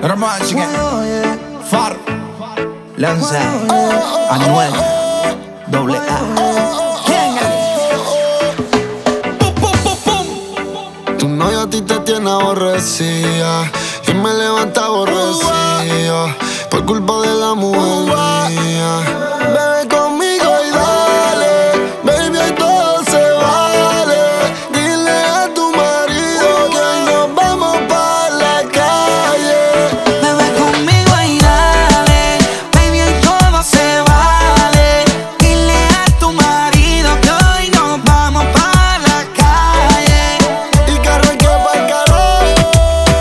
Romántica, Far, Lanza, Anuel, Doble A. Tu novio a ti te tiene aborrecida y me levanta aborrecido por culpa de la mujer mía. Bebe conmigo y dale, baby, hoy todo se vale. Dile a tu marido que hoy nos vamos pa' la calle. Bebe conmigo y dale, baby, hoy todo se vale. Dile a tu marido que hoy nos vamos pa' la calle. Y que arranque pa'l carajo.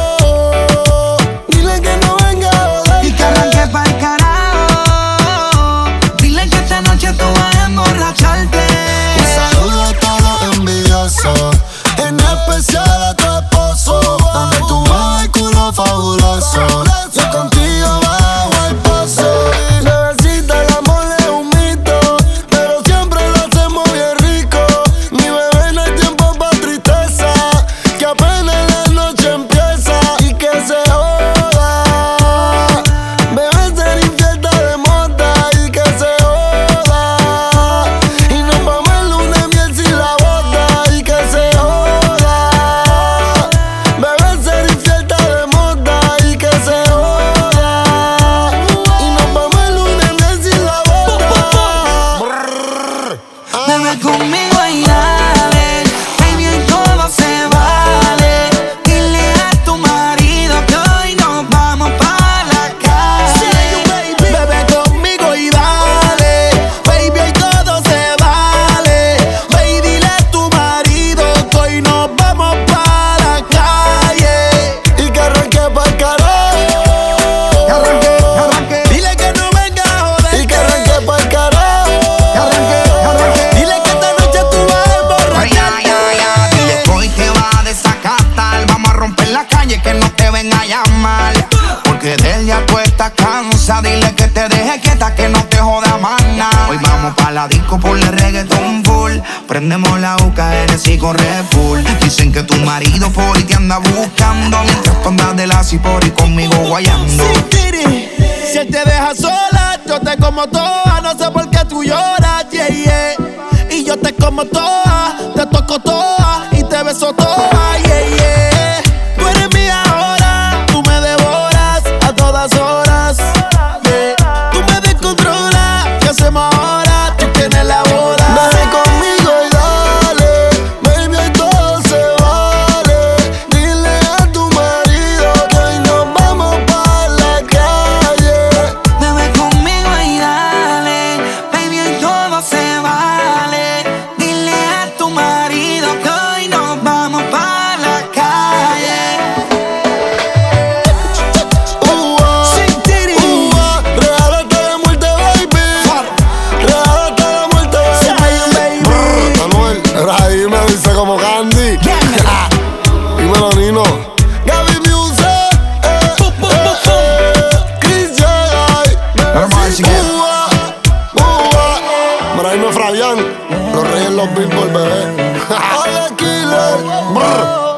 Dile que no venga a joder. Y que arranque pa'l carajo. Dile que esta noche tú vas a emborracharte. Un saludo a todos los envidiosos, en especial a tu esposo. Dame tu culo fabuloso, yo contigo bajo el pozo. Bebecita, el amor es un mito, pero siempre lo hacemos bien rico. Mi bebé, no hay tiempo pa' tristeza, que apenas la noche empieza. Y que se joda, bebé, ser infiel está de moda. Y que se joda, y nos vamos el lunes miel sin la bota. Y que se joda, bebé, ser infiel está de moda. Y que se joda, y nos vamos el lunes miel sin la bota. Bebe conmigo y dale, baby, hoy todo se vale. Dile a tu marido que hoy nos vamos pa' la calle. Bebe conmigo y dale, baby, hoy todo se vale. Ve y dile a tu marido que hoy nos vamos pa' la calle. Y que arranque pa'l carajo. Que arranque, Dile que no venga a joder. Y que arranque pa'l carajo. Dile que esta noche tú vas a emborracharte. Dile que hoy te va a desacatar. Vamos a romper la calle, que no te venga a llamar. Porque de él ya tú estás cansa. Dile que te deje quieta, que no te joda más nada. Hoy vamos pa' la disco por el reggaeton full. Prendemos la UKRS y corre full. Dicen que tu marido por ahí te anda buscando, mientras tú andas de la por y conmigo guayando. Si él te deja sola, yo te como toda. No sé por qué tú lloras, yeah, yeah. Y yo te como toda, te toco toda y te beso toda, yeah, yeah. Tú eres mía ahora, tú me devoras a todas horas, yeah. Tú me descontrolas, ¿qué hacemos ahora? Tú tienes la boda. Ven conmigo y dale, baby, hoy todo se vale. Dile a tu marido que hoy nos vamos pa' la calle. Bebe conmigo y dale, baby, hoy todo se vale. Dile a tu marido que hoy nos vamos pa' la calle. Regálate la muerte, baby. Regálate la muerte, baby. Anuel, ahí me dice como Candy. Dímelo, Nino. Gaby Music, Chris Jagay, Romántica, Braime Fabián, los reyes los Billboard, bebé. Hola, Killer.